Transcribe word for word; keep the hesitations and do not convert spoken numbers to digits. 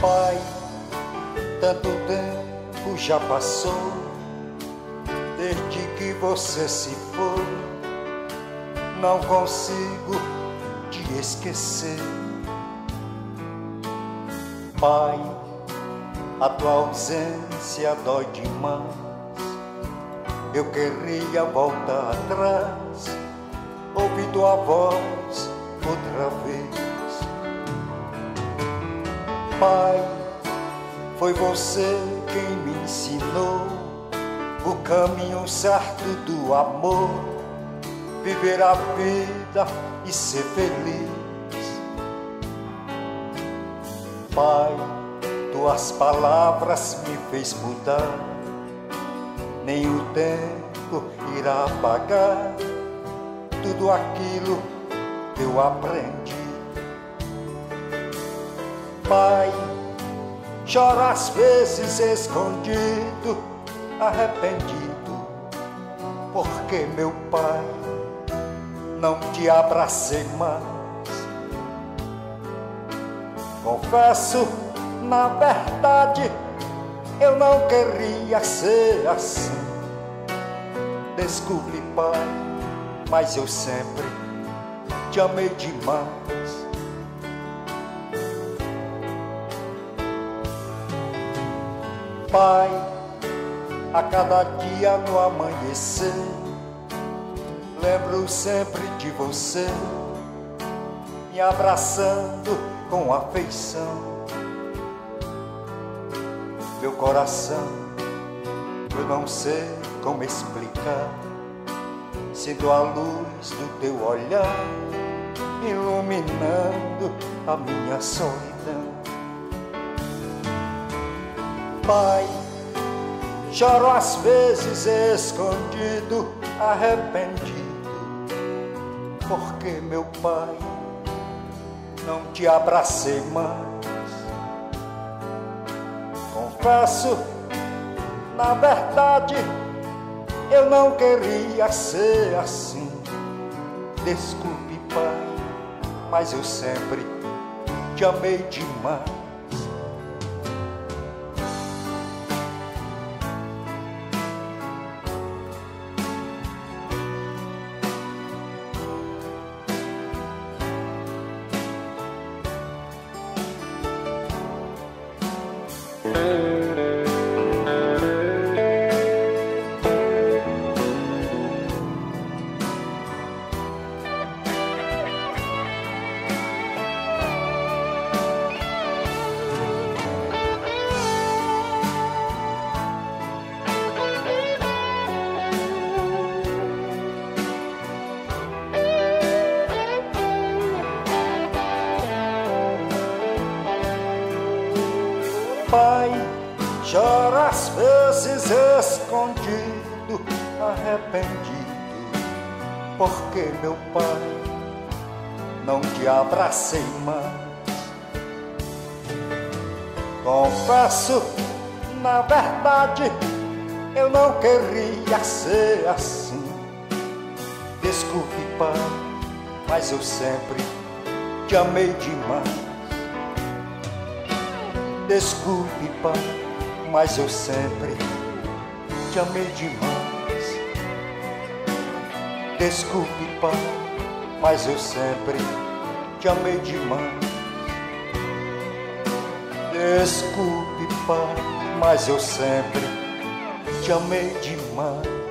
Pai, tanto tempo já passou desde que você se foi. Não consigo te esquecer. Pai, a tua ausência dói demais. Eu queria voltar atrás, ouvir tua voz outra vez. Pai, foi você quem me ensinou o caminho certo do amor, viver a vida e ser feliz. Pai, tuas palavras me fez mudar, nem o tempo irá apagar tudo aquilo que eu aprendi. Pai, choro às vezes escondido, arrependido, porque meu pai, não te abracei mais. Confesso, na verdade, eu não queria ser assim. Desculpe, pai, mas eu sempre te amei demais. Pai, a cada dia no amanhecer, lembro sempre de você, me abraçando com afeição. Meu coração, eu não sei como explicar, sinto a luz do teu olhar iluminando a minha solidão. Pai, choro às vezes escondido, arrependido, porque meu pai, não te abracei mais. Confesso, na verdade, eu não queria ser assim. Desculpe, pai, mas eu sempre te amei demais. Pai, choro às vezes escondido, arrependido, porque meu pai, não te abracei mais. Confesso, na verdade, eu não queria ser assim. Desculpe, pai, mas eu sempre te amei demais. Desculpe, pai, mas eu sempre te amei demais. Desculpe, pai, mas eu sempre te amei demais. Desculpe, pai, mas eu sempre te amei demais.